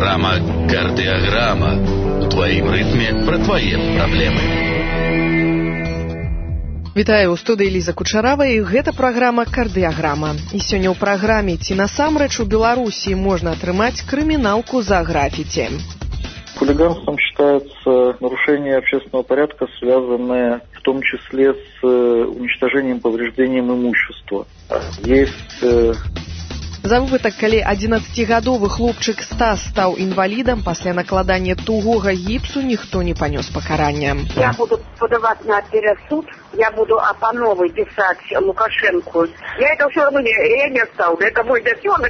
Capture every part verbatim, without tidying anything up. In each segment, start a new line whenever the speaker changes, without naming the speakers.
Программа «Кардиограмма». У твоим ритме про твои проблемы.
Вітаю, у студыі Ліза Кучарава, і гэта праграма «Кардыяграма». І сёння ў праграме «Ці насамрэч у Беларусі можна атрымаць крыміналку за граффити».
Хулиганством считается нарушение общественного порядка, связанное в том числе с уничтожением, повреждением имущества. Есть...
За выпадак, калі адзінаццацігадовы хлопчык Стас стаў інвалідам, пасля накладання тугога гіпсу ніхто не панёс пакарання.
Я буду подавать на пересуд, я буду опановой писать Лукашенко. Я это все равно не, я не оставлю, это мой детёнок.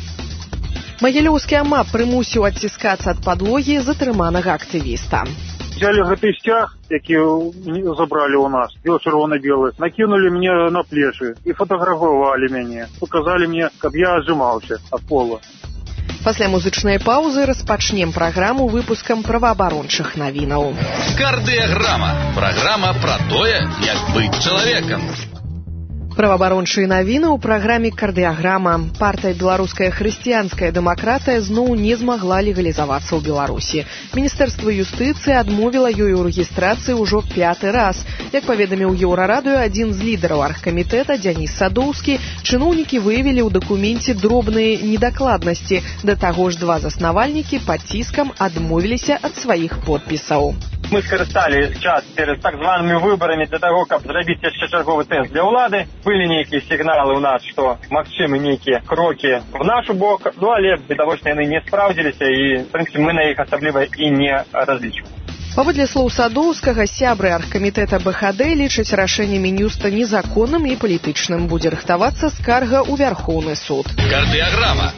Магілёўскі АМАП прымусіў адціскацца ад падлогі затрыманага актывіста.
Взяли гэты сцяг, які забрали у нас, чырвона-белы, накинули мне на плечи и фотографовали мяне. Показали мне, каб я отжимался от пола.
Пасля музычнай паўзы распачнем праграму выпускам праваабарончых навінаў.
Кардыяграма. Праграма пра тое, як быць чалавекам.
Праваабарончыя навіны ў праграме «Кардыяграма». Партыя «Беларуская хрысціянская дэмакратыя» зноў не змагла легалізавацца ў Беларусі. Міністэрства юстыцыі адмовіла ёй у рэгістрацыі ўжо пяты раз. Як паведаміў Еўрарадыё адзін з лідараў аргкамітэта Дзяніс Садоўскі, чыноўнікі выявілі ў дакуменце дробныя недакладнасці. Да таго ж два заснавальнікі пад ціскам адмовіліся ад сваіх подпісаў.
Мы скарысталі час перед так званымі выбарамі для таго, каб зрабіць яшчэ чарговы тэст для ўлады. Былі нейкія сігналы ў нас, што магчымы нейкія крокі в нашу бок, ну але відавочна яны не спраўдзіліся і, в прынцыпе, мы на іх асабліва і не разлічваем.
Паводле слоў Садоўскага, сябры аргкамітэта БХД лічаць рашэнне Мінюста незаконным і палітычным. Будзе рыхтавацца скарга ў Вярхоўны суд.
Кардыяграма.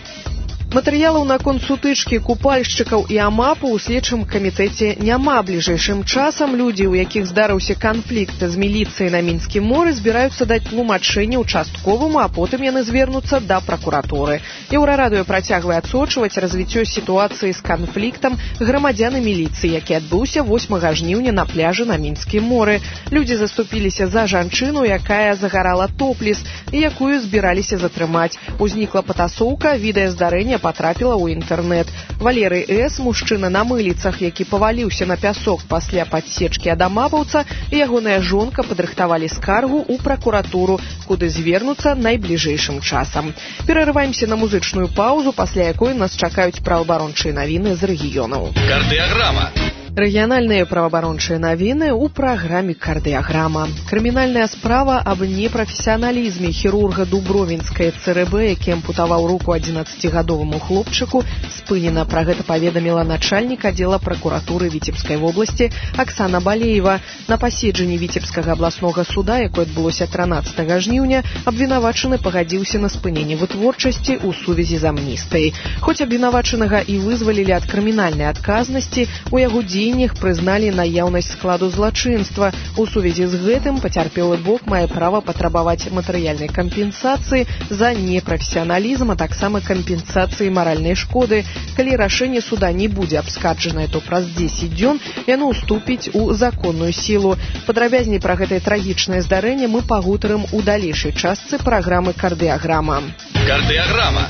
Матэрыялаў наконт сутычкі купальшчыкаў і АМАПу ў следчым камітэце няма. Бліжэйшым часам людзі, у якіх здарыўся канфлікт з міліцыяй на Мінскім моры, збіраюцца даць тлумачэнне участковаму, а потым яны звернуцца да пракуратуры. Еўрарадыё працягвае адсочваць развіццё сітуацыі з канфліктам грамадзян і міліцыі, які адбыўся восьмага жніўня на пляжы на Мінскім моры. Людзі заступіліся за жанчыну, якая загарала топлес і якую збіраліся затрымаць. Узнікла патасоўка, відэа здарэння потрапіла ў інтэрнэт. Валерый С., мужчына на мыліцах, які паваліўся на пясок пасля падсечкі ад амапаўца, і ягоная жонка падрыхтавалі скаргу ў пракуратуру, куды звернуцца найбліжэйшым часам. Перарываемся на музычную паўзу, пасля якой нас чакаюць праваабарончыя навіны з рэгіёнаў.
Кардыяграма.
Рэгіянальныя праваабарончыя навіны ў праграме «Кардыяграма». Крымінальная справа аб непрафесіяналізме хірурга Дубровінскай ЦРБ, які ампутаваў руку адзінаццацігадоваму хлопчыку, спынена. Пра гэта паведаміла начальнік аддзела пракуратуры Віцебскай вобласці Аксана Балеева. На паседжанні Віцебскага абласнога суда, якое адбылося трынаццатага жніўня, абвінавачаны пагадзіўся на спыненне вытворчасці ў сувязі з амністыяй. Хоць абвінавачанага і вызвалілі ад крымінальнай адказнасці, у яго дзеяннях прызналі наяўнасць складу злачынства. У сувязі з гэтым пацярпелы бок мае права патрабаваць матэрыяльнай кампенсацыі за непрафесіяналізм, а таксама кампенсацыі маральнай шкоды. Калі рашэнне суда не будзе абскарджанае, то праз дзесяць дзён яно ўступіць у законную сілу. Падрабязней пра гэтае трагічнае здарэнне мы пагутарым у далейшай частцы праграмы «Кардыяграма».
Кардыяграма.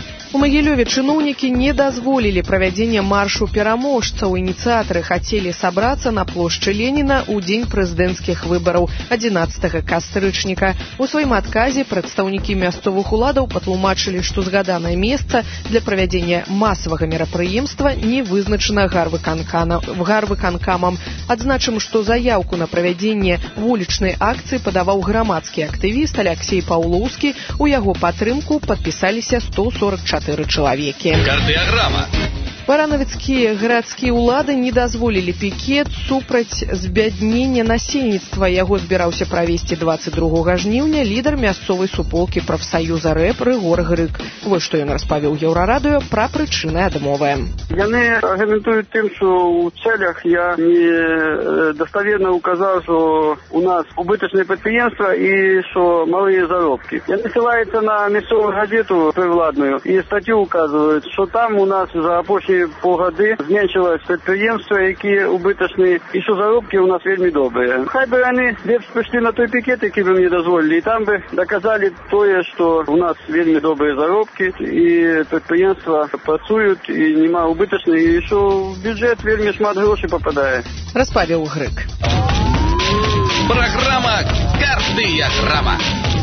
У Магілёве чыноўнікі не дазволілі правядзення маршу пераможцаў. Ініцыятары хацелі сабрацца на плошчы Леніна ў дзень прэзідэнцкіх выбараў адзінаццатага кастрычніка. У сваім адказе прадстаўнікі мясцовых уладаў патлумачылі, што згаданае месца для правядзення масавага мерапрыемства не вызначана гарвыканкамам. Адзначым, што заяўку на правядзенне вулічнай акцыі падаваў грамадскі актывіст Аляксей Паўлоўскі. У яго падтрымку падпісаліся сто сорок чатыры чалавекі.
Кардыяграма.
Баранавіцкія гарадскія ўлады не дазволілі пікет супраць збяднення насельніцтва. Яго збіраўся правесці дваццаць другога жніўня лідар мясцовай суполкі прафсаюза рэп Рыгор Грык. Вось што ён распавёў Еўрарадыё пра прычыны адмовы.
Яны аргументуюць тым, што ў цэлях я не даставерна указаў, што у нас убытачнае прадпрыемства і што малыя заробкі. Яны ссылаюцца на мясцовую газету прывладную і статью указваюць, што там у нас за апошнія останні півгоди зменшилось підприємства, які убиточні, і що заробки у нас вельми добрі. Хай би вони лепш пішли на той пікет, який би мені дозволили, і там би доказали то, що у нас вельми добрі заробки, і підприємства працюють, і нема убиточних, і що в бюджет вельми шмат грошей попадає.
Розповів Грик.
Програма «Кардыяграма».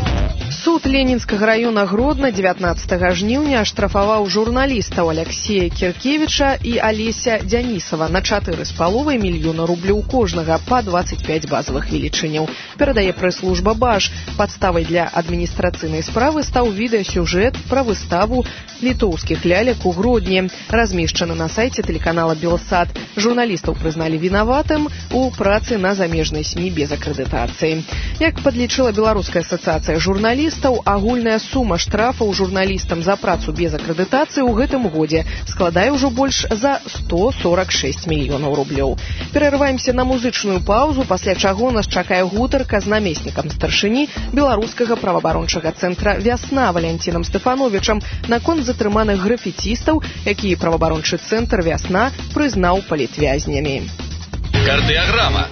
Суд Ленінскага района Гродна дзевятнаццатага жніўня аштрафаваў журналістаў Алексея Кіркевіча і Алеся Дзянісава на чатыры з паловай мільёна рублёў кожнага па дваццаць пяць базавых велічыняў. Перадае прэс-служба БАЖ. Падставай для адміністрацыйнай справы стаў відэасюжэт пра выставу літоўскіх лялек у Гродні, размешчаны на сайце тэлеканала Белсат. Журналістаў прызналі вінаватым у працы на замежнай СМІ без акрэдытацыі. Як падлічыла Беларуская асацыяцыя журналістаў, агульная сума штрафаў журналістам за працу без акрэдытацыі ў гэтым годзе складае ўжо больш за сто сорок шесть мільёнаў рублёў. Перарываемся на музычную паузу, пасля чаго нас чакае гутарка з намеснікам старшыні беларускага праваабарончага цэнтра «Вясна» Валянцінам Стэфановічам наконт затрыманых графіцістаў, якія праваабарончы цэнтр «Вясна» прызнаў палітвязнямі.
Кардыяграма.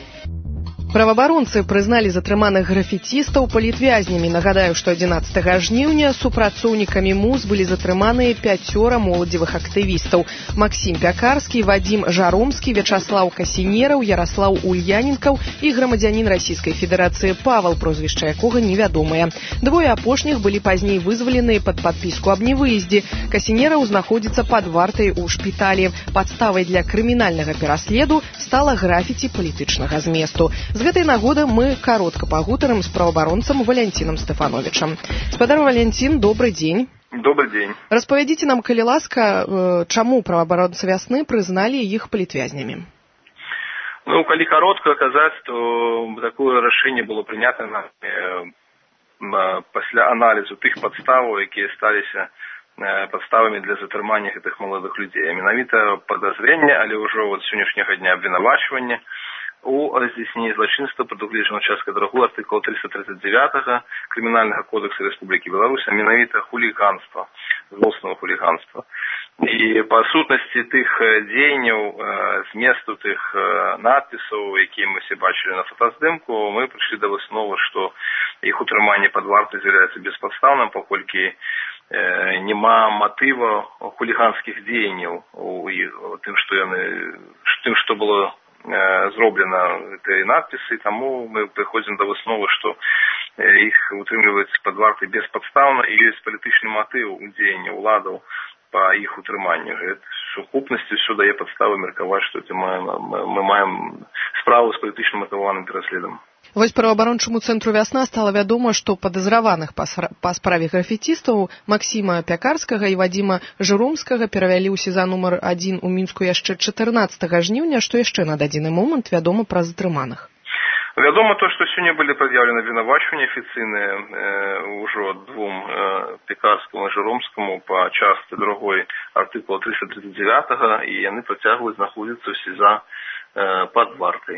Праваабаронцы прызналі затрыманых графіцістаў палітвязнямі. Нагадаю, што адзінаццатага жніўня супрацоўнікамі МУЗ былі затрыманыя пяцёра моладзевых актывістаў: Максім Пякарскі, Вадзім Жаромскі, Вячаслаў Касінераў, Яраслаў Ульяненкаў і грамадзянін Расійскай Федэрацыі Павал, прозвішча якога невядомае. Двое апошніх былі пазней вызваленыя пад падпіску аб невыездзе. Касінераў знаходзіцца пад вартай у шпіталі. Падставай для крымінальнага пераследу стала графіці палітычнага зместу. З гэтай нагоды мы каротка пагутарым з праваабаронцам Валянцінам Стэфановічам. Спадар Валянцін, добрый дзень.
Добрый дзень.
Распавядзіце нам, калі ласка, чаму праваабаронцы «Вясны» прызналі іх палітвязнямі?
Ну, калі коротко казаць, то такое рашэнне было прынята на, э, пасля аналізу тых падставаў, якія сталіся э, падставамі для затрымання гэтых маладых людзей. Менавіта падазрэнне, але ўжо от сённяшняга дня абвінавачвання у здзяйсненні злачынства прадугледжана часткай другой артыкула триста тридцать девять Крымінальнага кодекса Рэспублікі Беларусь, а менавіта хуліганства, злоснага хуліганства. І па сутнасці тых дзеянняў, зместу тых надпісаў, якія мы все бачылі на фотаздымку, мы прыйшлі да высновы, што іх утрыманне пад вартай з'яўляецца беспадстаўным, паколькі няма матыва хуліганскіх дзеянняў у тым, што яны, тым, што было зроблена гэтай надпісы, таму мы прыходзім да высновы, што іх утрымліваюць пад вартай беспадстаўна і ёсць палітычны матыў у дзеянні ўладаў па іх утрыманню. Гэта сукупнасці ўсё дае падставы меркаваць, што мы маем справу з палітычна матываваным пераследам.
Вось праваабарончаму цэнтру «Вясна» стала вядома, што падазраваных па справе графіцістаў Максіма Пякарскага і Вадзіма Жаромскага перавялі ў СІЗА нумар адзін у Мінску яшчэ чатырнаццатага жніўня, што яшчэ на дадзены момант вядома пра затрыманых.
Вядома то, што сёння былі прад'яўлены абвінавачванні афіцыйныя э, ўжо двум э, Пякарскаму і Жаромскаму па частцы другой артыкула триста тридцать девять, і яны працягваюць знаходзіцца ў СІЗА э, пад вартай.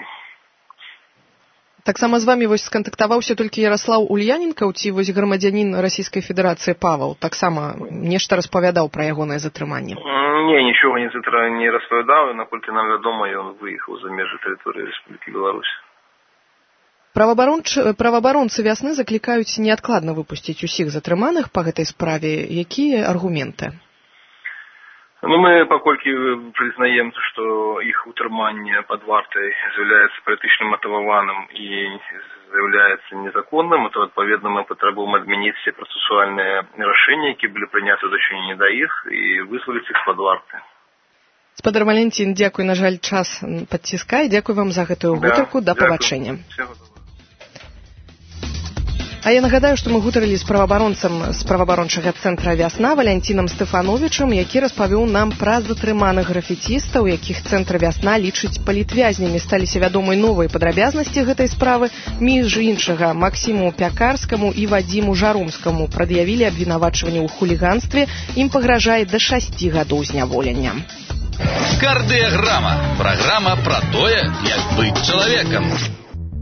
Таксама з вамі вось скантактаваўся толькі Яраслаў Ульяненкаў ці вось грамадзянін Расійскай Федэрацыі Павал таксама нешта распавядаў пра ягонае затрыманне?
Не, нічога не, затр... не распавядаў, наколькі нам вядома, ён выехаў за межы тэрыторыі Рэспублікі Беларусь.
Праваабаронцы «Вясны» заклікаюць неадкладна выпусціць усіх затрыманых па гэтай справе. Якія аргументы?
Ну, мы паколькі прызнаем, што іх утрыманне пад вартай з'яўляецца палітычна матываваным і з'яўляецца незаконным, то адпаведна мы патрабуем адмяніць все працэсуальныя рашэнні, якія былі прыняты ў дачыненні да іх, і вызваліць іх з-пад варты.
Спадар Валянцін, дзякуй, на жаль, час падціскае. Дзякуй вам за гэтую гутарку. Да, да пабачэння. А я нагадаю, што мы гутарылі з праваабаронцам з праваабарончага цэнтра «Вясна» Валянцінам Стэфановічам, які распавёў нам пра затрыманых графіцістаў, якіх цэнтр «Вясна» лічыць палітвязнямі. Сталіся вядомыя новыя падрабязнасці гэтай справы. Між іншага, Максіму Пякарскаму і Вадзіму Жаромскаму прад'явілі абвінавачванне ў хуліганстве. Ім пагражае да шасці гадоў зняволення.
Кардыяграма. Праграма пра тое, як быць чалавекам.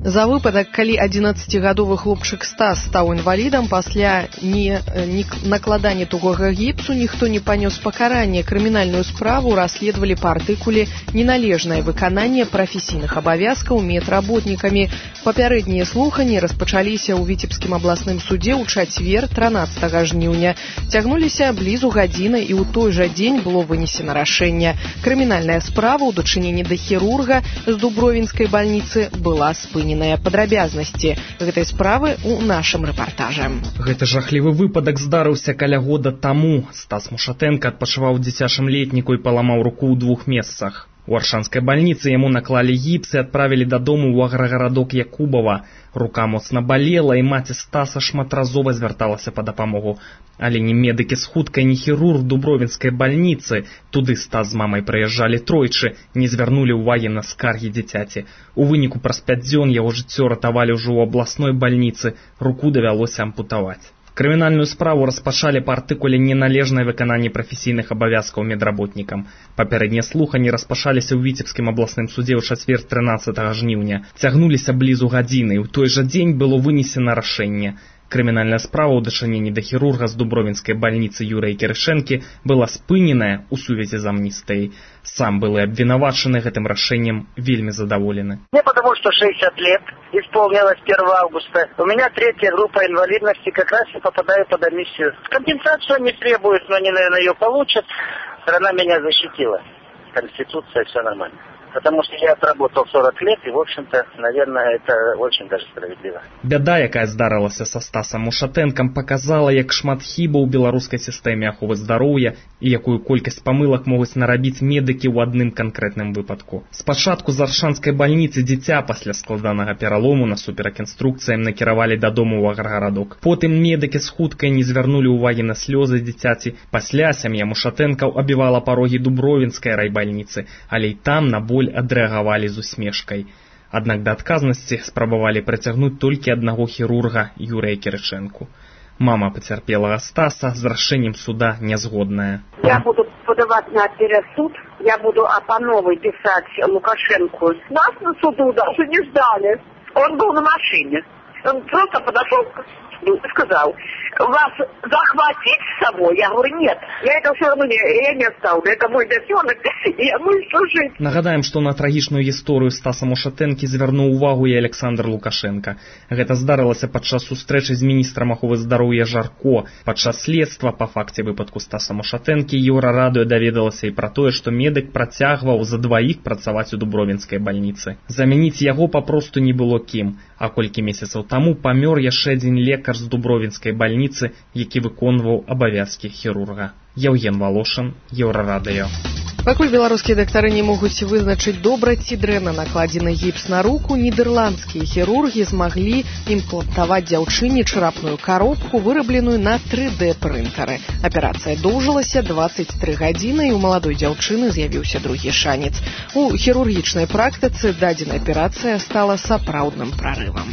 За выпадак, калі адзінаццацігадовы хлопчык Стас стаў інвалідам, пасля не, не накладання тугога гіпсу ніхто не панёс пакаранне. Крымінальную справу расследовали па артыкуле «Неналежнае выкананне прафесійных абавязкаў медработнікамі». Папярэднія слуханні распачаліся ў Віцебскім абласным судзе ў чацвер трынаццатага жніўня. Цягнуліся блізу гадзіны і ў той жа дзень было вынесена рашэнне. Крымінальная справа ў дачыненні да хірурга з Дубровінскай бальніцы была спынена. Падрабязнасці гэтай справы ў нашым рэпартажы.
Гэты жахлівы выпадак здарыўся каля года таму. Стас Мушатенко адпачываў у дзіцячым летніку і паламаў руку ў двух месцах. У Аршанскай бальніцы яму наклалі гіпс і адправілі дадому ў аграгарадок Якубава. Рука моцна балела, і маці Стаса шматразова звярталася па дапамогу. Але ні медыкі з хуткай, ні хірург Дубровінскай бальніцы, туды Стас з мамай прыязджалі тройчы, не звярнулі ўвагі на скаргі дзіцяці. У выніку праз пяць дзён яго жыццё ратавалі ўжо ў абласной бальніцы, руку давялося ампутаваць. Крымінальную справу распачалі па артыкуле «Неналежнае выкананне прафесійных абавязкаў медработнікам». Папярэднія слуханні распачаліся ў Віцебскім абласным судзе ў чацвер трынаццатага жніўня. Цягнуліся блізу гадзіны, і ў той жа дзень было вынесена рашэнне. Крымінальная справа ў дачыненні да хірурга з Дубровінскай бальніцы Юрыя Кірышэнкі была спыненая ў сувязі з амністыяй. Сам былы абвінавачаны гэтым рашэннем вельмі задаволены.
Мне потому что шестьдесят лет, исполнилось первого августа. У меня третья группа инвалидности, как раз и попадаю под амнистию. Компенсацию не требует, но они, наверное, ее получат. Страна меня защитила. Конституция, все нормально. Потому что я отработал сорок лет, и, в общем-то, наверное, это очень даже справедливо.
Бяда, якая здарылася са Стасам Мушатэнкам, показала, як шмат хібаў у беларускай сістэме аховы здароўя і якую колькасць памылак могуць нарабіць медыкі ў адным канкрэтным выпадку. Спачатку з Аршанскай бальніцы дзіця пасля складанага пералому насуперак інструкцыям накіравалі дадому ў аграгарадок. Потым медыкі з хуткай не звярнулі ўвагі на слёзы дзіцяці. Пасля сям'я Мушатэнкаў абівала парогі Дубровінскай райбальніцы, але і там на боль адрэагавалі з усмешкай. Аднак да адказнасці спрабавалі прыцягнуць толькі аднаго хірурга Юрыя Кірышэнку. Мама пацярпелага Стаса з рашэннем суда нязгодная.
Я буду подавать на пересуд, я буду Апановой писать Лукашенку. Нас на суду даже не ждали. Он был на машине. Он просто подошел и сказал: вас захватить с собой? Я говорю, нет. Я это все равно не, я не оставлю. Это мой детенок, и я буду служить.
Нагадаем, што на трагічную гісторыю Стаса Мушатэнкі звярнуў увагу і Александр Лукашенко. Гэта здарылася падчас сустрэчы з міністрам аховы здароўя Жарко. Падчас следства па факце выпадку Стаса Мушатэнкі Еўрарадыё даведалася і пра тое, што медык працягваў за дваіх працаваць у Дубровінскай бальніцы. Замяніць яго папросту не было кім. А колькі месяцаў таму памёр яшчэ адзін лекар з Дубровінскай бальніцы, які выконваў абавязкі хірурга. Яўген Валошын, Еўрарадыё.
Пакуль беларускія дактары не могуць вызначыць, добра ці дрэнна накладзены гіпс на руку, нідэрландскія хірургі змаглі імплантаваць дзяўчыне чарапную каробку, вырабленую на тры дэ прынтары. Аперацыя доўжылася дваццаць тры гадзіны, і ў маладой дзяўчыны з'явіўся другі шанец. У хірургічнай практыцы дадзеная аперацыя стала сапраўдным прарывам.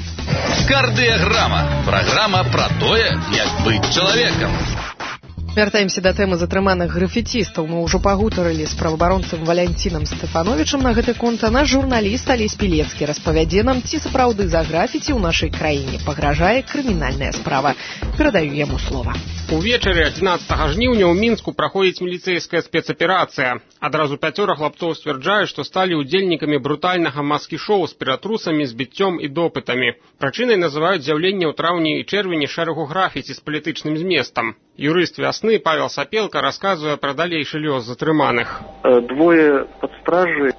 Кардыяграма. Праграма пра тое, як быць чалавекам.
Вяртаемся да тэмы затрыманых графіцістаў. Мы ўжо пагутарылі з праваабаронцам Валянцінам Стэфановічам на гэты конт, а наш журналіст Алесь Пілецкі распавядзе нам, ці сапраўды за графіці ў нашай краіне пагражае крымінальная справа. Перадаю яму слова.
Увечары адзінаццатага жніўня ў Мінску праходзіць міліцэйская спецаперацыя. Адразу пяцёра хлапцоў сцвярджаюць, што сталі ўдзельнікамі брутальнага маскі-шоу з піратрусамі, збіццём і допытамі. Прычынай называюць з'яўленне ў траўні і чэрвені шэрагу графіці з палітычным зместам. Юрыст «Вясны» Павел Сапелка рассказывая про дальнейший лёс затрыманых.
Двое под стражей,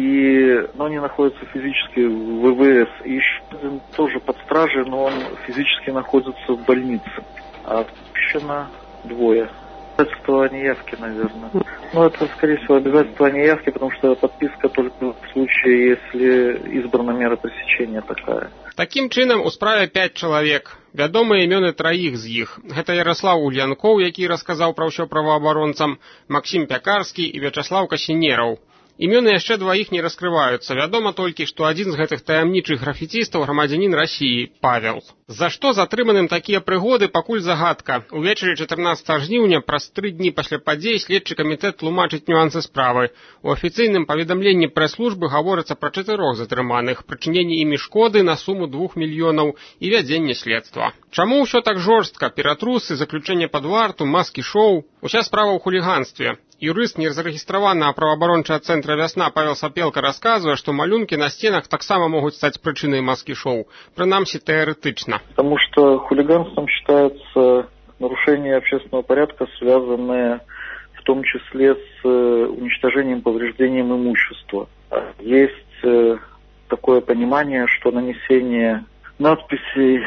и, но они находятся физически в вэ вэ эс. И еще один тоже под стражей, но он физически находится в больнице. А отпущено двое. Обязательство о неявке, наверное. Ну, это, скорее всего, обязательство о неявке, потому что подписка только в случае, если избрана мера пресечения такая.
Таким чынам, у справе пяць чалавек. Вядомыя імёны траіх з іх. Гэта Ярослаў Ульянкоў, які расказаў пра ўсё праваабаронцам, Максім Пякарскі і Вячаслаў Касінераў. Імёны яшчэ дваіх не раскрываюцца. Вядома толькі, што адзін з гэтых таямнічых графіцістаў грамадзянін Расіі, Павел. За што затрыманым такія прыгоды, пакуль загадка. Увечары чатырнаццатага жніўня, праз тры дні пасля падзей, следчы камітэт тлумачыць нюансы справы. У афіцыйным паведамленні прэс-службы гаворыцца пра чатырох затрыманых, прычыненне імі шкоды на суму двух мільёнаў і вядзенне следства. Чаму ўсё так жорстка? Ператрусы, заключэнне пад варту, маскі-шоу. Уся справа ў хуліганстве. Юрыст незарэгістраванага праваабарончага цэнтра «Вясна» Павел Сапелка расказвае, што малюнкі на стенах таксама могуць стаць прычынай маскі-шоу, прынамсі тэарэтычна.
Потому что хулиганством считается нарушение общественного порядка, связанное в том числе с уничтожением, повреждением имущества. Есть такое понимание, что нанесение надписей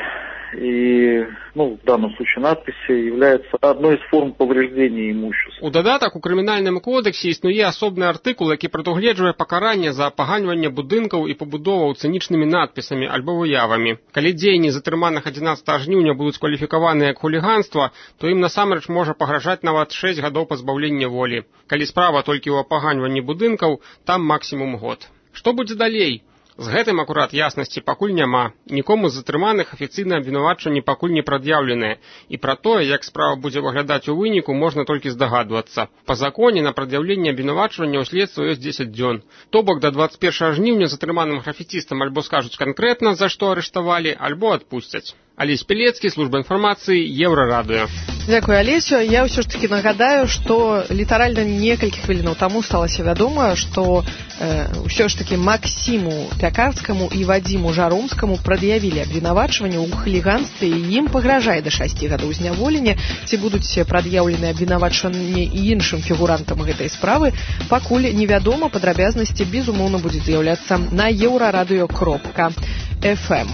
и, ну, в данном случае надписи является одной из форм повреждения имущества.
У дадатак у крымінальным кодексе існуе асобны артыкул, які прадугледжвае пакаранне за апаганьванне будынкаў і пабудоваў цынічнымі надпісамі альбо выявамі. Калі дзеянні затрыманых адзінаццатага жніўня будуць кваліфікаваныя як хуліганства, то ім насамрэч можа пагражаць нават шэсць гадоў пазбаўлення волі. Калі справа толькі ў апаганьванні будынкаў, там максімум год. Што будзе далей? З гэтым акурат яснасці пакуль няма. Нікому з затрыманых афіцыйнае абвінавачванне пакуль не прад'яўленае. І пра тое, як справа будзе выглядаць у выніку, можна толькі здагадвацца. Па законе на прад'яўленне абвінавачвання ў следства ёсць дзесяць дзён. То бок да дваццаць першага жніўня затрыманым графіцістам альбо скажуць канкрэтна, за што арыштавалі, альбо адпусцяць. Алесь Пелецкі, служба інфармацыі, Еўрарадыё.
Дзякуй, Алесю. Я ўсё ж таки нагадаю, што літаральна некалькі хвілінаў таму сталася вядома, што э, ўсё ж таки Максіму Пякарскаму і Вадзіму Жаромскаму прад'явілі абвінавачванне ў хуліганстве і ім пагражае да шасці гадоў зняволення. Ці будуць прад'яўлены абвінавачванні і іншым фігурантам гэтай справы, пакуль невядома. Падрабязнасці безумоўна будзе з'яўляцца на еўрарадыё кропка эф эм.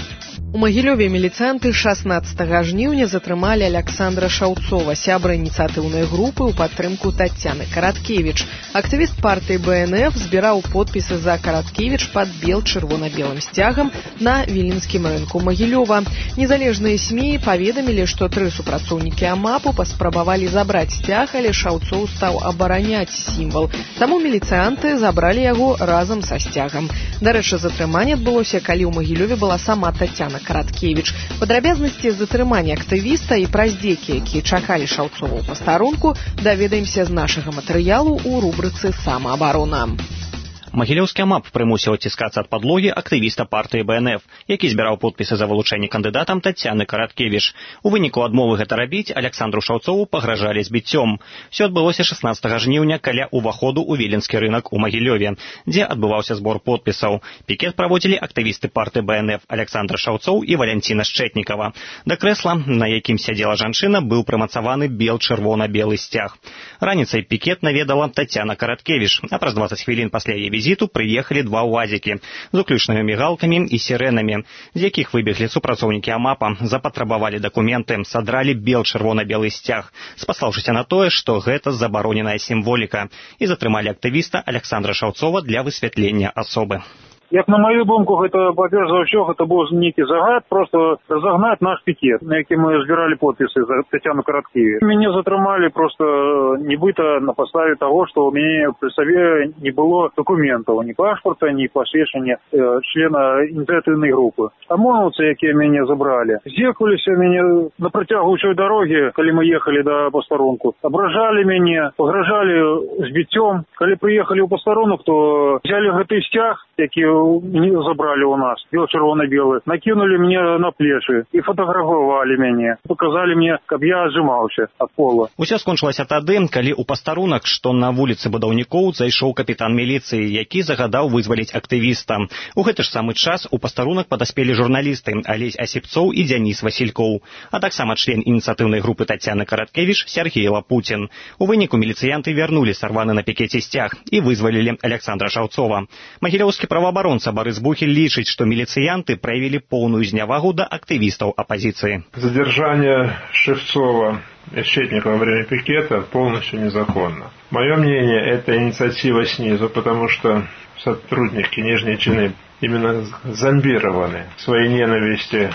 У Магілёве міліцыянты шаснаццатага жніўня затрымалі Аляксандра Шаўцова, сябра ініцыятыўнай групы ў падтрымку Таццяны Караткевіч. Актывіст партыі бэ эн эф збіраў подпісы за Караткевіч пад бел-чырвона-белым сцягам на Віленскім рынку Магілёва. Незалежныя СМІ паведамілі, што тры супрацоўнікі АМАПу паспрабавалі забраць сцяг, але Шаўцоў стаў абараняць сімвал. Таму міліцыянты забралі яго разам са сцягам. Дарэчы, затрыманне адбылося, калі ў Магілёве была сама Таццяна Караткевіч. Падрабязнасці затрымання актывіста і пра здзекі, якія чакалі Шаўцова ў пастарунку, даведаемся з нашага матэрыялу ў рубрыцы «Самаабарона».
Магілёўскі АМАП прымусіў адціскацца ад падлогі актывіста партыі бэ эн эф, які збіраў подпісы за вылучэнне кандыдатам Таццяны Караткевіч. У выніку адмовы гэта рабіць Аляксандру Шаўцову пагражалі збіццём. Усё адбылося шаснаццатага жніўня каля ўваходу ў Віленскі рынак у Магілёве, дзе адбываўся збор подпісаў. Пікет праводзілі актывісты партыі бэ эн эф Аляксандр Шаўцоў і Валянціна Шчэтнікава. Да крэсла, на якім сядзела жанчына, быў прымацаваны бел-чырвона-белы сцяг. Раніцай пікет наведала Таццяна Караткевіч, а праз дваццаць хвілін пасля яе візіту прыехалі два ўазікі з уключнымі мігалкамі і сірэнамі, з якіх выбеглі супрацоўнікі АМАПа, запатрабавалі дакументы, садралі бел-чырвона-белы сцяг, спаслаўшыся на тое, што гэта забароненая сімволіка, і затрымалі актывіста Аляксандра Шаўцова для высвятлення асобы.
Як на мою думку, гэта, па-перш за ўсё, гэта быў нейкі загад, просто разогнаць наш пікет, на які мы збіралі подпісы за Таццяну Караткевіч. Мяне затрымалі просто нібыта на падставе таго, што ў мяне пры сабе не было дакументаў, ні пашпарта, ні пасведчання э, члена ініцыятыўнай групы. ОМОНаўцы, якія мяне забралі, здзекаваліся мяне на працягу ўсёй дарогі, калі мы ехалі да пастарунку. Абражалі мяне, пагражалі збіццём. Калі прыехалі ў пастарунок, то взяли гэты сцяг, які забрали у нас, бело-чырвона-белы, накинули мне на плечи и фотографовали мяне. Показали мне, каб я отжимался от пола.
Усё скончылася тады, калі ў пастарунак, што на вуліцы будаўнікоў, зайшоў капітан міліцыі, які загадаў вызваліць актывіста. У гэты ж самы час у пастарунак падаспелі журналісты Алесь Асіпцоў і Дзяніс Васількоў, а таксама член ініцыятыўнай групы Таццяны Караткевіч Сергей Лапутін. У выніку міліцыянты вярнулі сарваны на пікеце сцяг і вызвалілі Аляксандра Шаўцова. Магілёўскі праваабаронца Барыс Бухель лічыць, што міліцыянты праявілі поўную знявагу да актывістаў апозиции.
Задержание Шевцова и Шчэтникова во время пикета полностью незаконно. Мое мнение, это инициатива снизу, потому что сотрудники нижней чины именно зомбированы в своей ненависти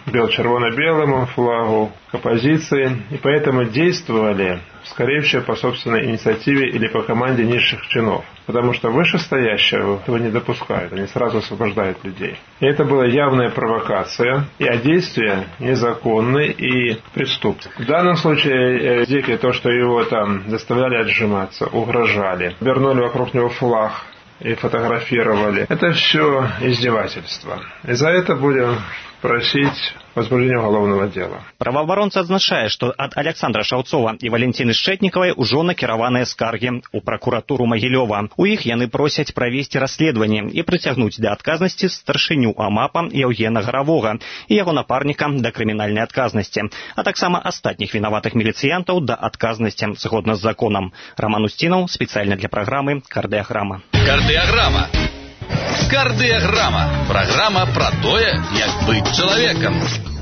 бело-червоно-белому флагу, к оппозиции, и поэтому действовали, скорее всего, по собственной инициативе или по команде низших чинов. Потому что вышестоящего этого не допускают, они сразу освобождают людей. И это была явная провокация, и а действия незаконны и преступны. В данном случае Зеки, то, что его там заставляли отжиматься, угрожали, вернули вокруг него флаг и фотографировали, это все издевательство. И за это будем просить возбуждения уголовного дела.
Праваабаронца адзначае, што ад Александра Шаўцова і Валенціны Шчэтнікавай ужо накіраваныя скаргі ў пракуратуру Магілёва. У іх яны просяць правесці расследаванне і прыцягнуць да адказнасці старшыню АМАПа Яўгена Гаравога і яго напарніка да крымінальнай адказнасці, а таксама астатніх вінаватых міліцыянтаў да адказнасці згодна з законам. Роман Устінаў, спецыяльна для праграмы «Кардыаграма».
Кардыаграма. Кардыаграма. Программа про тое, як быць чалавекам.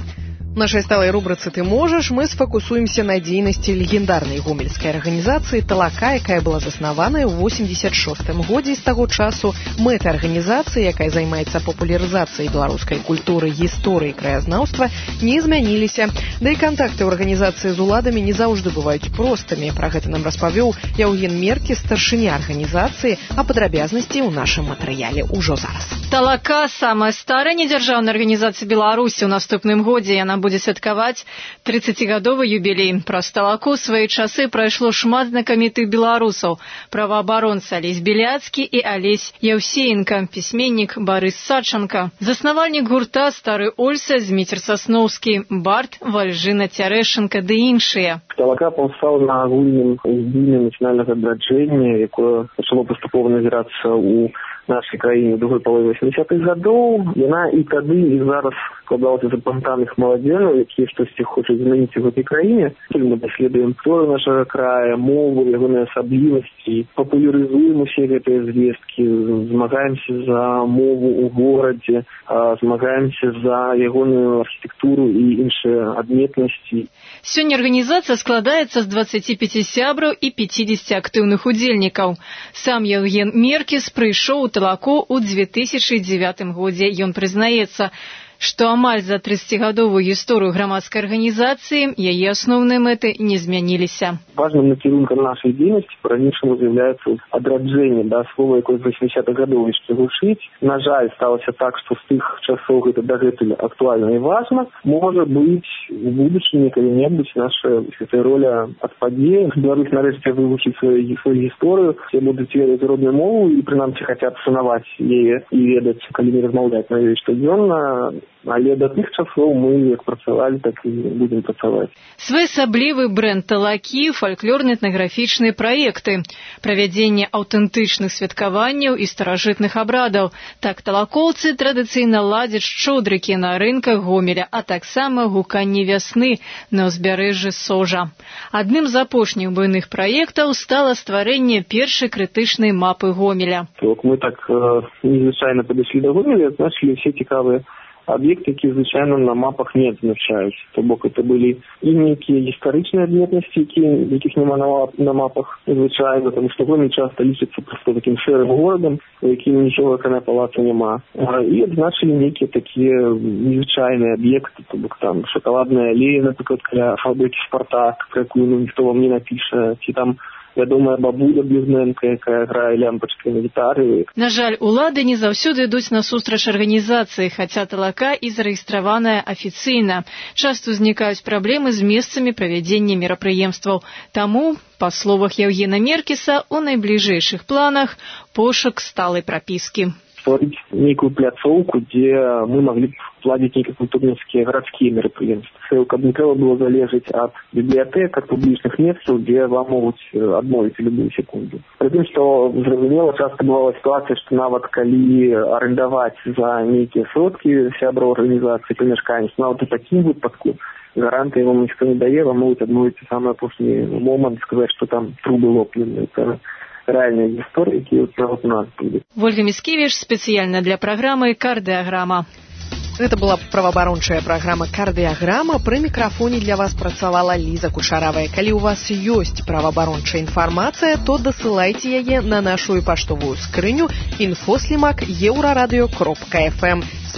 В нашей сталой рубрице «Ты можешь» мы сфокусуемся на деятельности легендарной гомельской организации «Талака», якая была заснаваная ў восемьдесят шостым годзе. З таго часу мэты арганізацыі, якая займаецца папулярызацыяй беларускай культуры, гісторыі, краязнаўства, не змяніліся. Да і кантакты ў арганізацыі з уладамі не заўжды бываюць простымі. Пра гэта нам распавёў Яўген Меркі, старшыня арганізацыі, а падрабязнасці ў нашым матэрыяле ўжо зараз.
«Талака» – самая старая недзяржаўная арганізацыя Беларусі. У наступным годзе яна будзе святкаваць тридцатигадовы юбілей. Праз «Талаку» ў свае часы прайшло шмат знакамітых беларусаў. Праваабаронцы Алесь Беляцкі і Алесь Яўсеенка, пісьменнік Барыс Садчанка, заснавальнік гурта «Стары Ольса» Зміцер Сасноўскі, бард Вальжына Цярэшчанка ды іншыя.
«Талака» паўстаў на агульным уздзеянні нацыянальнага адраджэння, якое пачало паступова назірацца ў нашай краіне ў другой палове восьмидесятых гадоў. Яна і тады, і зараз складалася з апантаных маладзенаў, якія штосьці хочуць змяніць у гэтай краіне. Мы даследуем гісторыю нашага края, мову, ягоныя асаблівасці, папулярызуем усе гэтыя звесткі, змагаемся за мову ў горадзе, змагаемся за ягоную архітэктуру і іншыя адметнасці.
Сёння арганізацыя складаецца з дваццаці пяці сябраў і пяцідзесяці актыўных удзельнікаў. Сам Яўген Меркіс прыйшоў у «Талаку» ў две тысячы дзевятым годзе. Ён прызнаецца, што амаль за тридцатигадовую гісторыю грамадскай арганізацыі яе асноўныя мэты не змяніліся.
Важным накірункам нашай дзейнасці па-ранейшаму з'яўляецца адраджэнне да слова, якое з восьмидесятых гадоў яшчэ гучыць. На жаль, сталася так, што з тых часоў гэта дагэтуль актуальна і важна. Можа быць, у будучыні калі-небудзь наша гэтая роля адпадзе. Беларусь нарэшце вывучыць сваю, сваю гісторыю, все будуць ведаць родную мову і прынамсі хацяць шанаваць яе і ведаць, калі не размаўляць на ёй штодзённа. Але да тых часоў мы як працавалі, так і будем працаваць.
Своеасаблівы брэнд «Талакі» – фальклорна-этнаграфічныя праекты, правядзенне аўтэнтычных святкаванняў і старажытных абрадаў. Так талакоўцы традыцыйна ладзяць шчодрыкі на рынках Гомеля, а таксама гуканне вясны на ўзбярэжжы Сожа. Адным з апошніх буйных праектаў стала стварэнне першай крытычнай мапы Гомеля.
Мы так незвычайна падышлі да Гомеля, значылі все цікавыя объекты, якія звычайна на мапах не адзначаюць. То бок это былі і нейкія гістарычныя адметнасці, якіх няма на мапах звычайна, тому што Гомель часта лічыцца проста такім шэрым горадам, у якім нічога акрамя палаца няма. І адзначылі нейкія такія незвычайныя аб'екты, то бок там шакаладная алея, напрыклад, каля фабрыкі «Спартак», пра якую ну, ніхто вам не напіша, ці там вядомая бабуля Блізненка, якая грае лямпачкай на гітары.
На жаль, улады не заўсёды ідуць насустрач арганізацыі, хаця «Талака» і зарэгістраваная афіцыйна. Часта узнікаюць праблемы з месцамі правядзення мерапрыемстваў. Таму, па словах Яўгена Меркіса, у найбліжэйшых планах пошук сталай прапіскі.
Стварыць нейкую пляцоўку, дзе мы маглі б ладзіць нейкія культурніцкія гарадскія мерапрыемствы. Каб не трэба было залежыць ад бібліятэк, ад публічных месцаў, дзе вам могуць адмовіць любую секунду. Пры тым, што зразумела, часта бывала сітуацыя, што нават калі арендаваць за нейкія сродкі сябраў арганізацыі памяшканні, нават у такім выпадку гаранты вам ніхто не дае, вам могуць адмовіць у самы апошні момант, сказаць, што там трубы лопнуць. Реальные истории, які вот у нас будут.
Ольга Міскевіч, спецыяльна для праграмы «Кардыаграма».
Гэта была праваабарончая праграма «Кардыаграма». Пры мікрафоне для вас працавала Ліза Кучаравая. Калі у вас ёсць праваабарончая інфармацыя, то дасылайце яе на нашу паштовую скрыню инфослимак еўрарадыё кропка эф эм.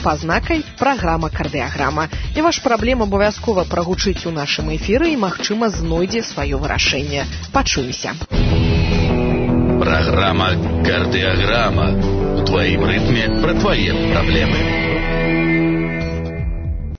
пазнакай праграма кардыяграма. І ваш праблем абавязкова прагучыць у нашым эфіры і, магчыма, знойдзе сваё вырашэнне. Пачуемся.
Программа «Кардиограмма». В твоем ритме про твои проблемы.